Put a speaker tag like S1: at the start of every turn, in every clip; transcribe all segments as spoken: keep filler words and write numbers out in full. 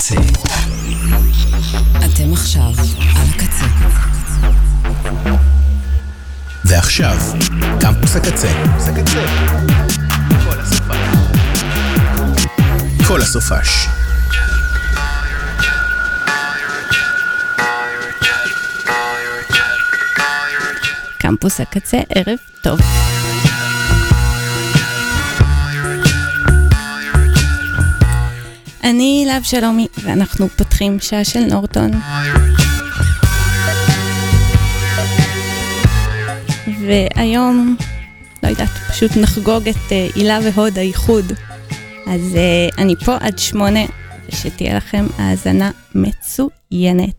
S1: הקצה. אתם עכשיו על הקצה. ועכשיו, קמפוס הקצה. כל הסופש. כל הסופש.
S2: קמפוס הקצה, ערב טוב. אני לב שלומי, ואנחנו פותחים שעה של נורטון. והיום, לא יודעת, פשוט נחגוג את אילה והוד האיחוד. אז uh, אני פה עד שמונה, ושתהיה לכם האזנה מצוינת.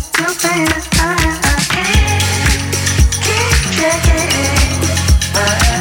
S3: I can't keep checking.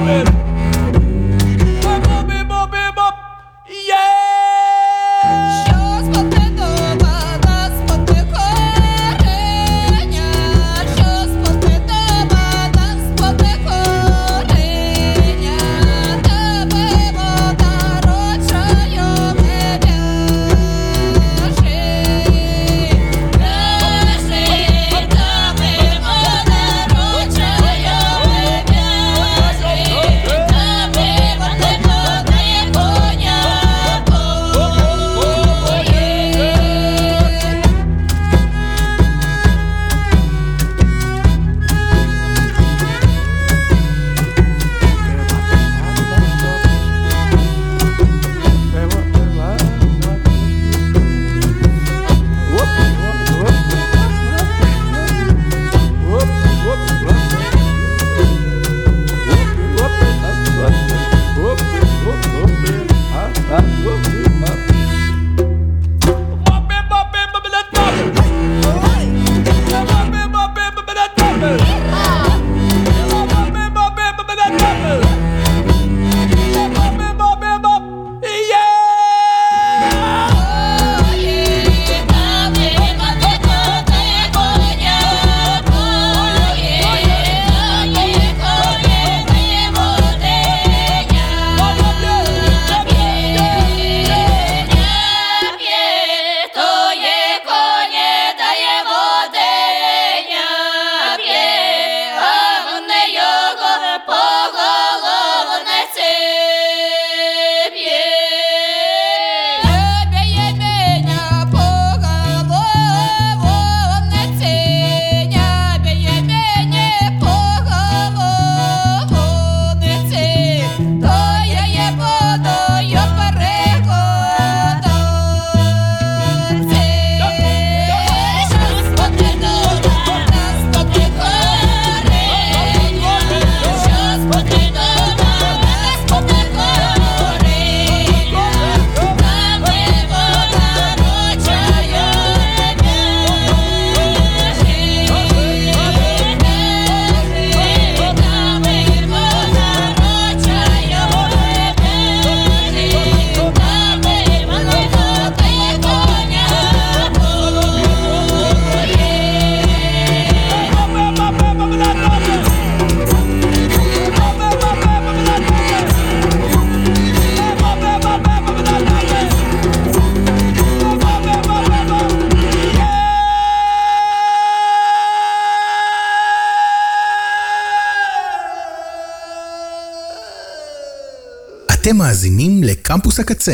S1: אתם מאזינים לקמפוס הקצה.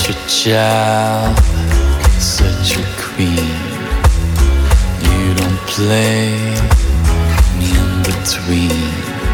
S3: Such a child, such a queen. You don't play me in between.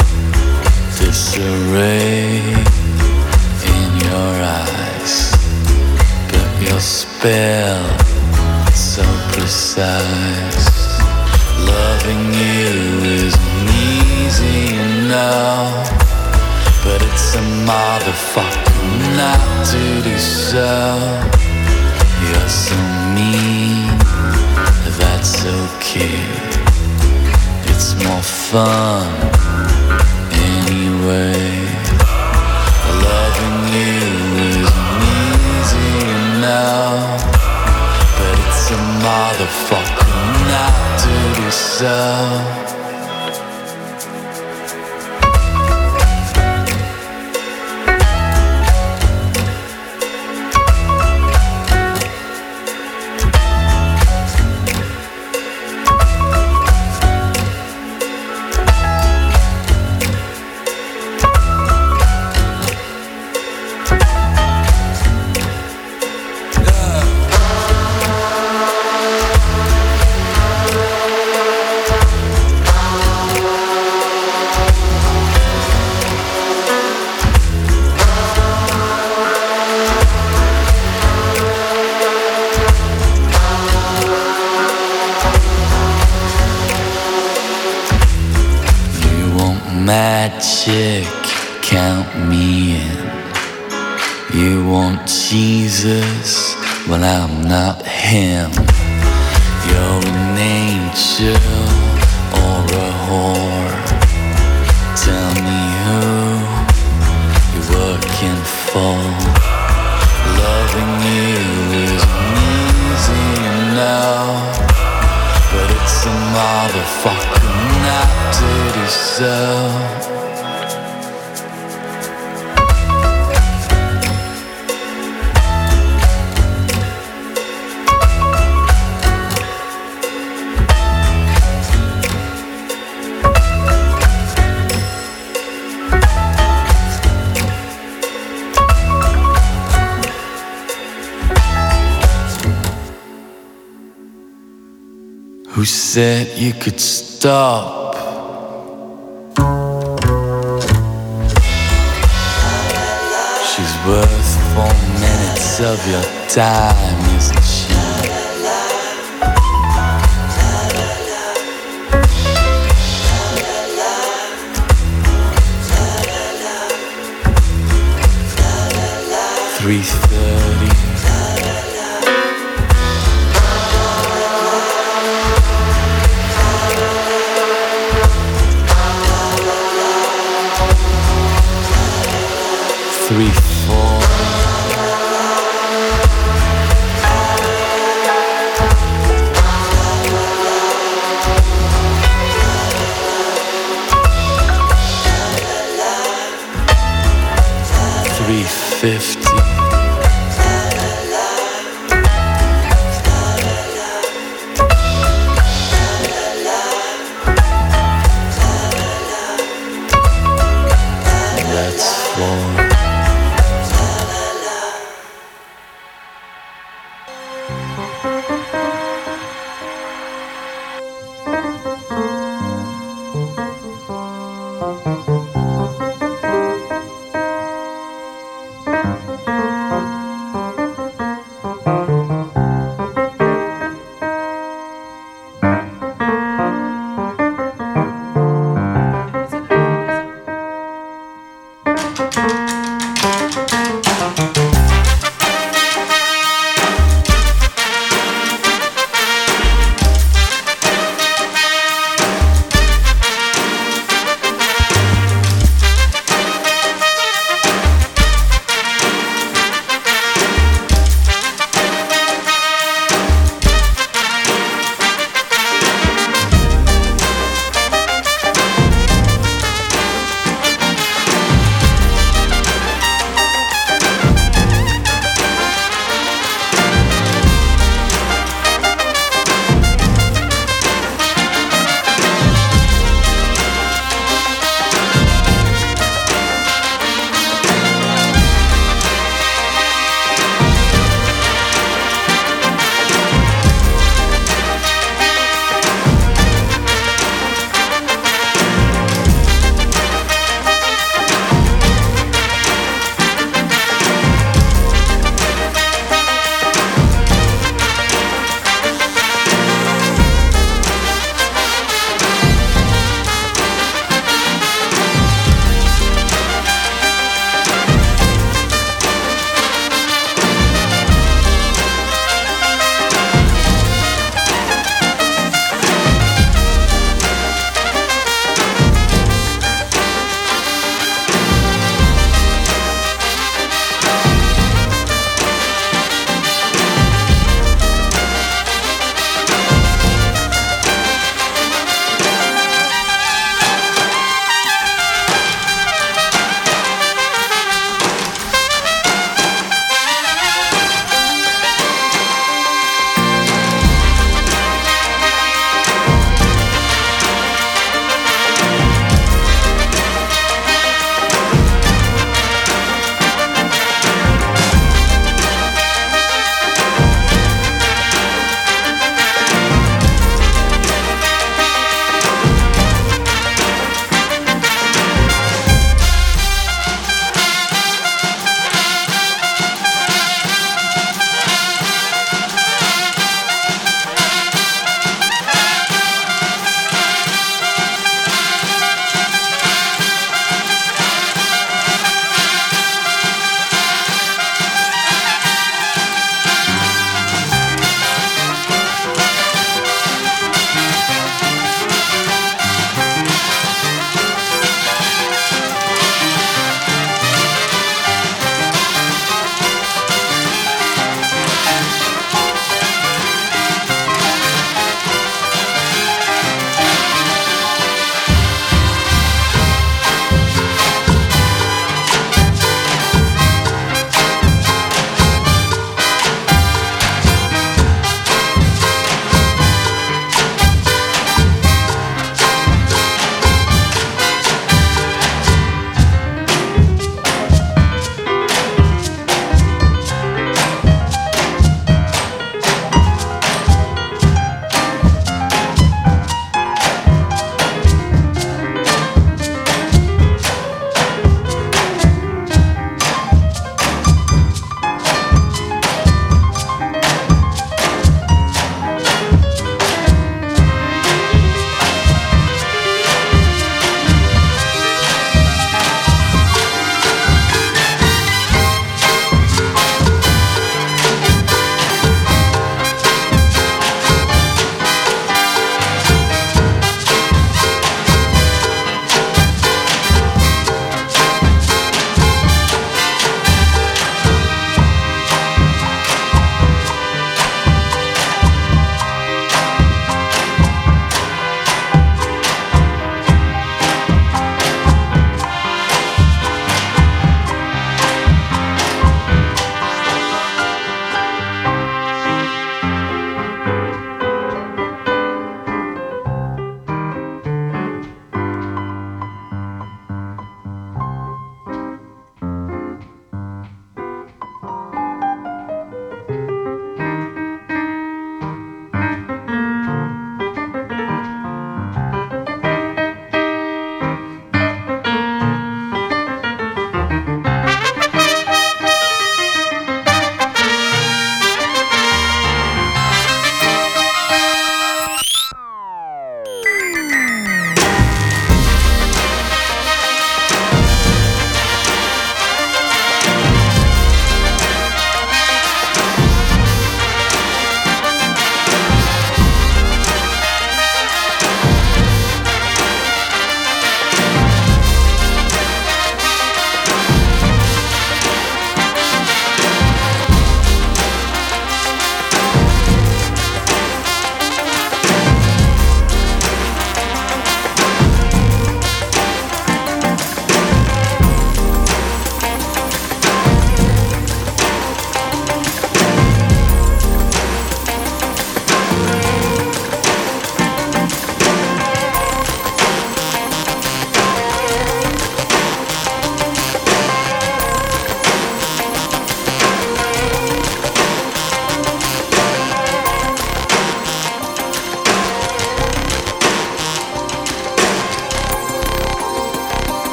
S3: Disarray in your eyes, but your spell so precise. Loving you isn't easy enough, but it's a motherfucker not to do so. You're so mean, that's okay. It's more fun anyway. Loving you isn't easy enough, but it's a motherfucker not to do so. Magic, count me in. You want Jesus? Well, I'm not him. You're an angel or a whore. Tell me who you're working for. Loving you isn't easy enough, but it's a motherfucker not to do so. Who said you could stop? She's worth four minutes of your time, isn't she? Three thirty. Three, four. Three fifty.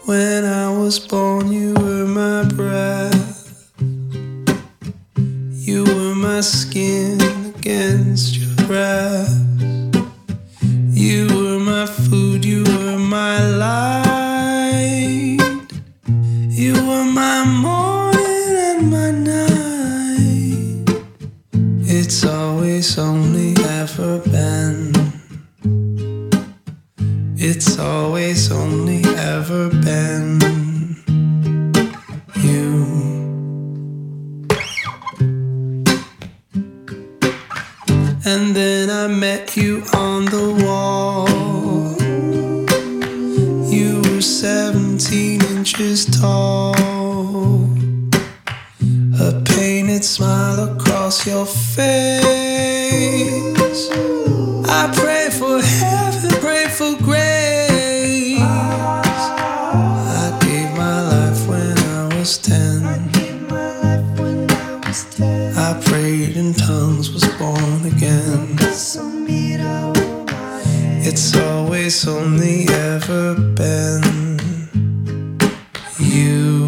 S4: When I was born, you were my breath. You were my skin against your breath. You were my food, you were my light. You were my morning and my night. It's always only ever been. It's always only ever been you. And then I met you on the wall. You were seventeen inches tall. A painted smile across your face. I pray for heaven, pray for grace. I gave my life when I was ten. I prayed in tongues, was born again. It's always only ever been you.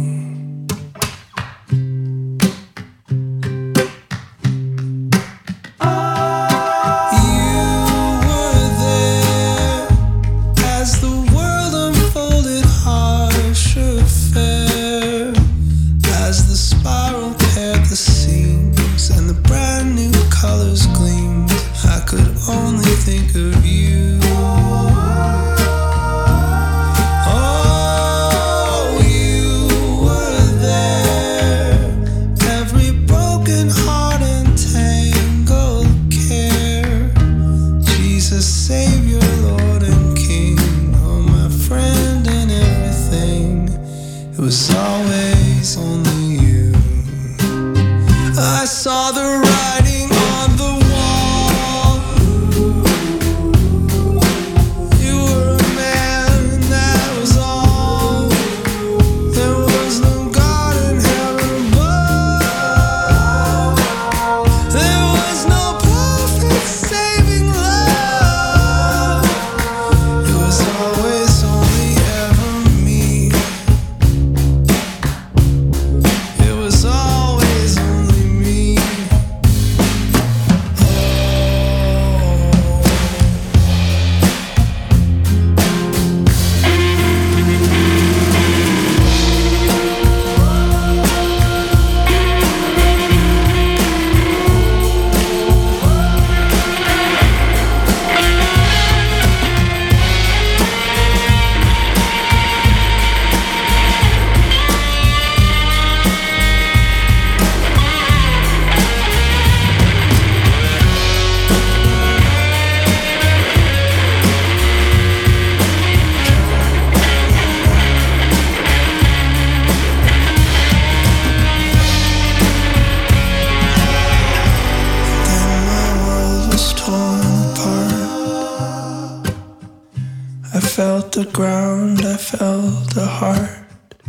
S4: The ground, I felt a heart,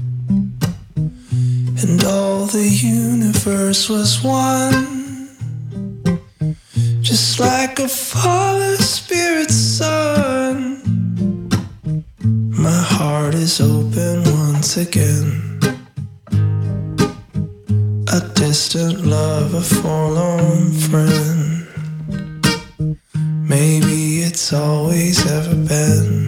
S4: and all the universe was one, just like a fallen spirit sun. My heart is open once again. A distant love, a forlorn friend. Maybe it's always ever been.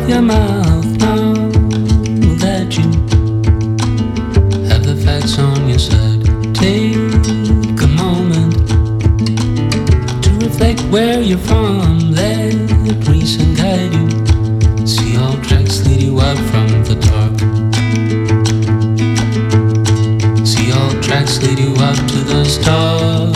S5: of your mouth now that you have the facts on your side. Take a moment to reflect where you're from. Let reason guide you. See all tracks lead you out from the dark. See all tracks lead you out to the stars.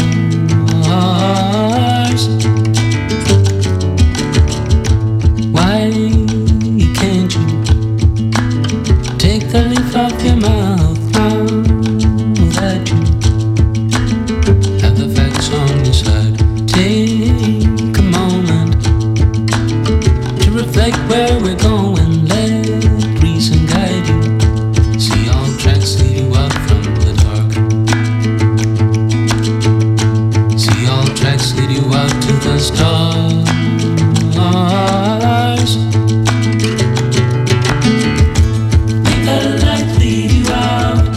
S5: Why can't you take the leaf off your mouth now that you have the facts on your side? Take a moment to reflect where we're going. Let reason guide you. See all tracks lead you out from the dark. See all tracks lead you out to the stars. Make the light lead you out.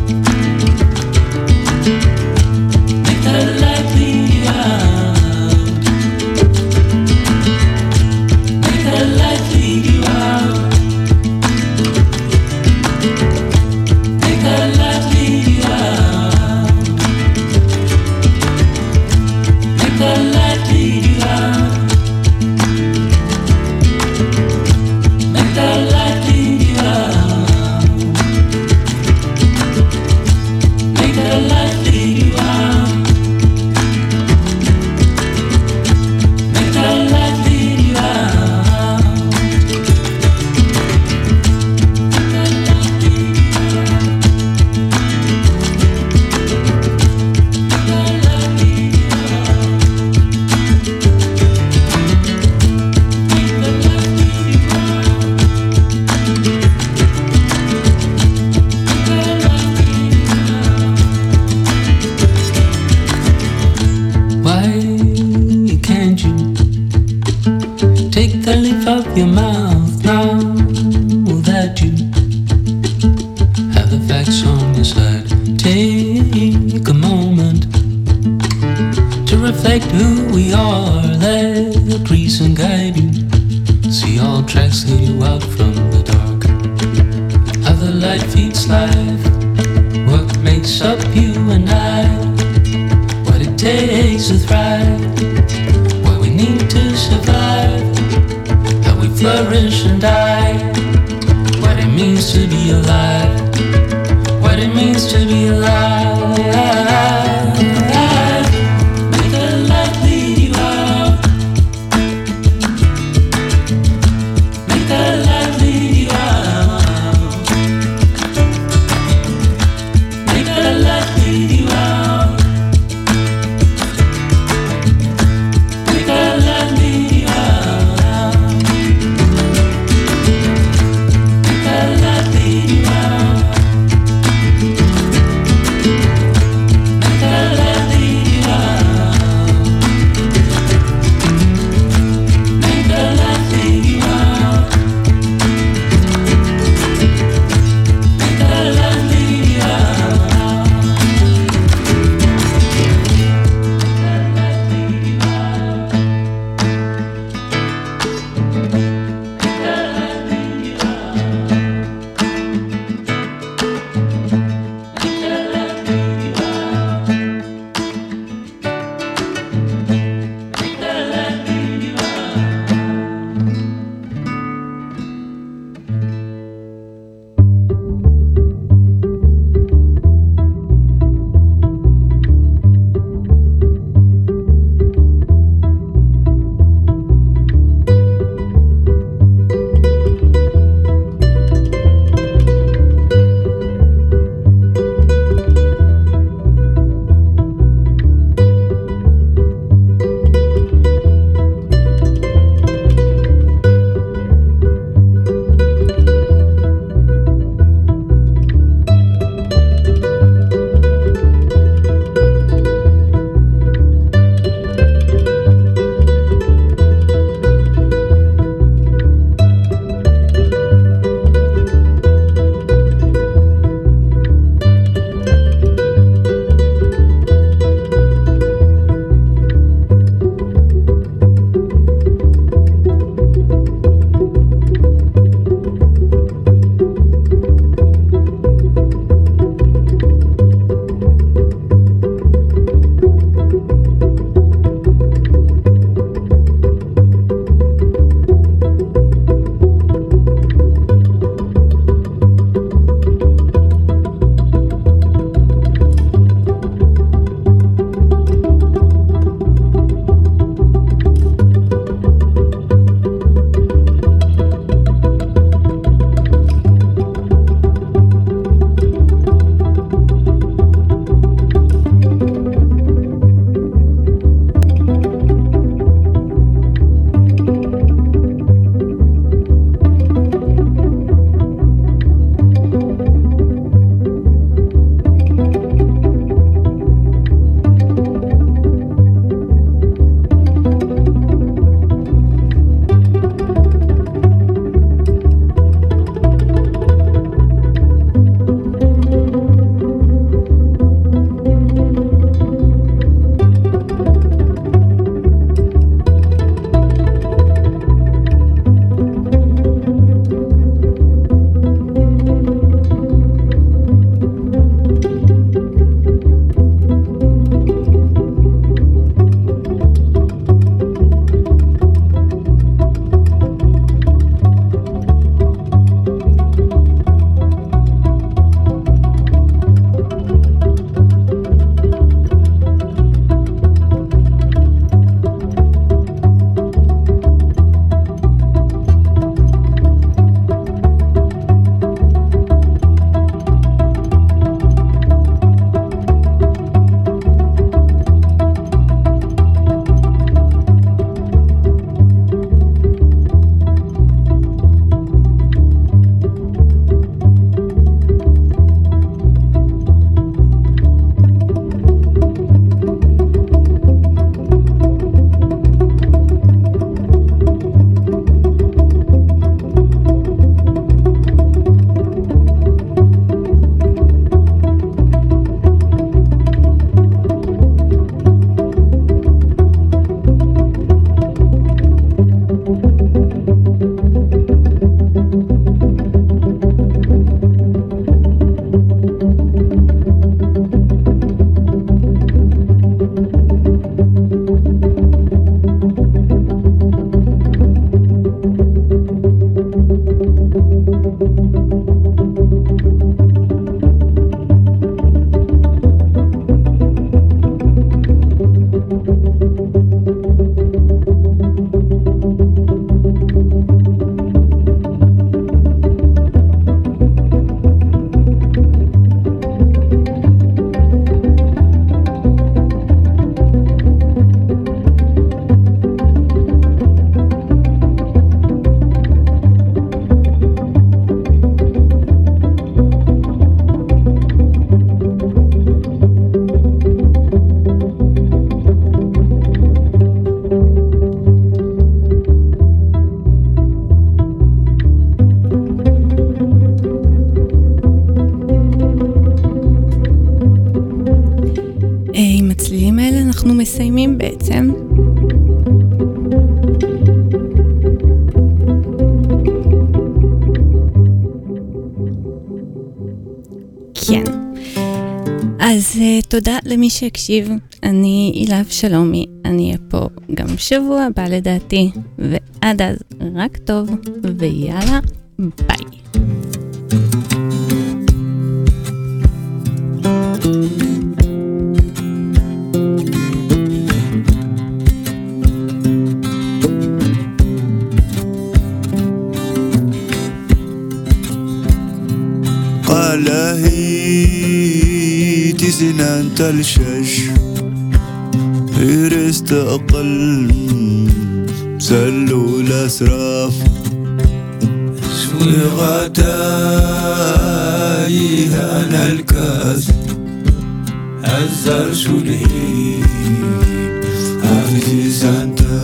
S5: Make the light lead you out. Make the light lead you out. Make the light lead you out. Make the light lead you out. Make the light lead you out. Make the light lead you out. Make the light lead you out. Why can't you take the leaf off your mouth now that you have the facts on your side? Take a moment to reflect who we are. Let reason guide you. See all tracks lead you out from the dark. How the light feeds life. What makes up you and I? What it takes to thrive. What we need to survive. How we flourish and die. What it means to be alive. What it means to be alive. Make the light lead you out. Make the light lead you out. Make the light lead you out. Make the light lead you out. Make the light lead you out.
S2: מסיימים בעצם. כן. אז uh, תודה למי שהקשיב. אני אילב שלומי, אני אהיה פה גם שבוע הבא לדעתי, ועד אז רק טוב, ויאללה, ביי.
S6: قالهي تسنان تلشش إرست أقل سلوا الأسراف سوي غتايها أنا الكاس هزر شلهي هذه سانتا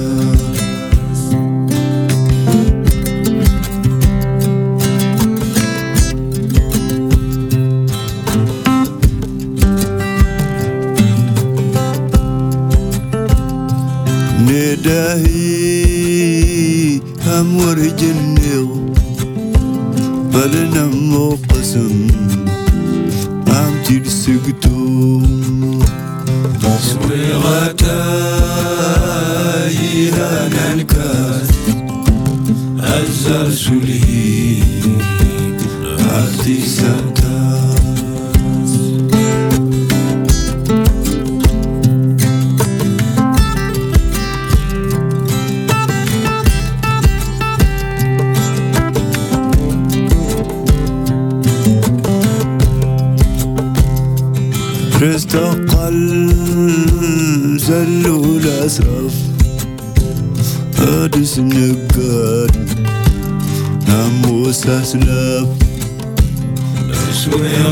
S6: نداهي همور جنيو بلنا مقسم عمتي السقتو سوي غتاي هانا الكاس أزر سلهي عزي سانتا رستقل زلوا الأسرف أدس نقاد نموس أسلاف سوي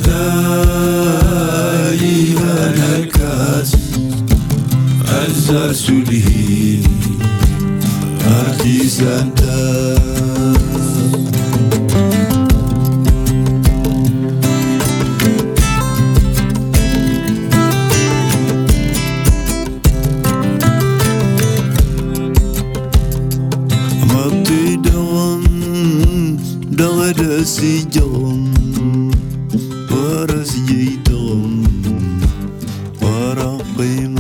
S6: غذاي أنا الكاس أزر سلهي أرتي سانتا سجون ورس جيتهم ورقي